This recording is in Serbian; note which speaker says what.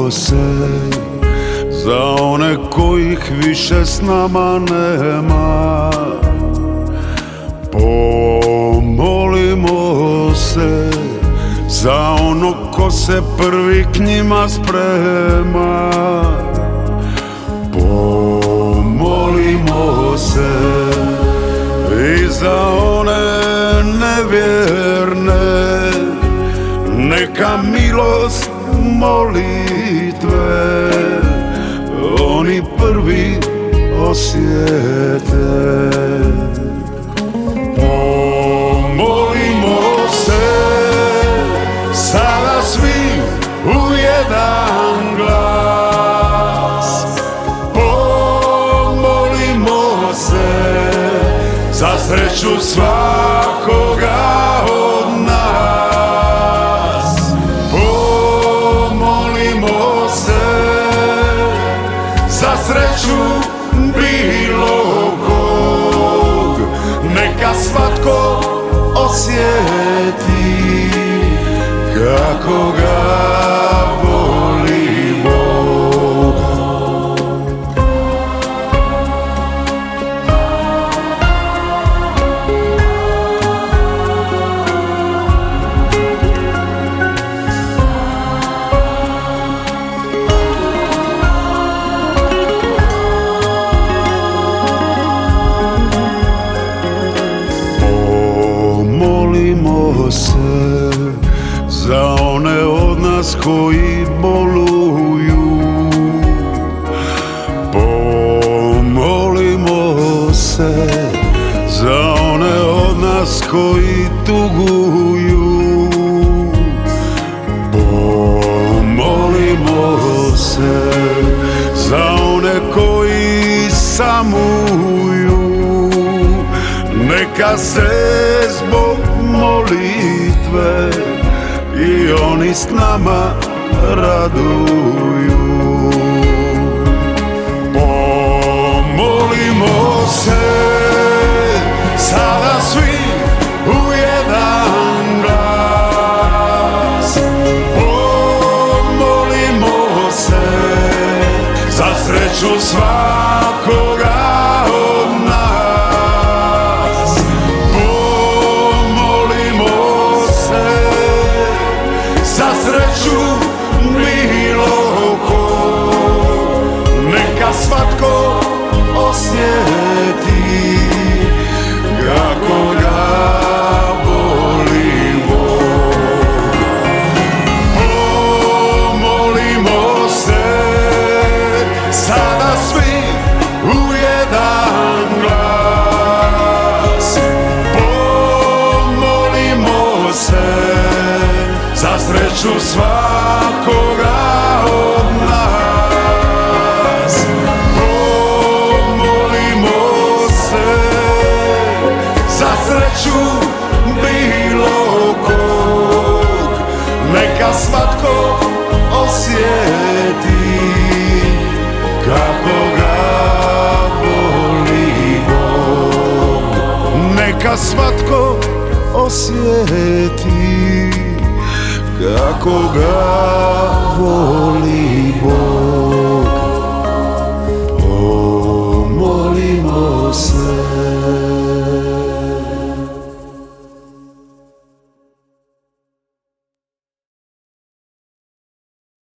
Speaker 1: se za one kojih više s nama nema. Pomolimo se za onog ko se prvi k njima sprema. Pomolimo se i za one nevjerne, neka milost molitve oni prvi osjete. Pomolimo se sada svi u jedan glas. Pomolimo se za sreću svakoga od nas. Pomolimo se za sreću bilo kog, neka svatko osjeti kako ga voli Bog. Pomolimo se za one od nas koji boluju. Pomolimo se za one od nas koji tuguju. Pomolimo se za one koji samuju. Neka se zbog molitve i oni s nama raduju. Pomolimo se sada svi u jedan glas. Pomolimo se za sreću svakoga od nas. Pomolimo se za sreću bilo kog, neka svatko osjeti kako ga voli Bog. Pomolimo se sada svi u jedan glas. Pomolimo se za sreću svakoga od nas. Pomolimo se za sreću bilo kog, neka svatko osjeti kako ga voli Bog. Neka svatko osjeti kako ga voli Bog.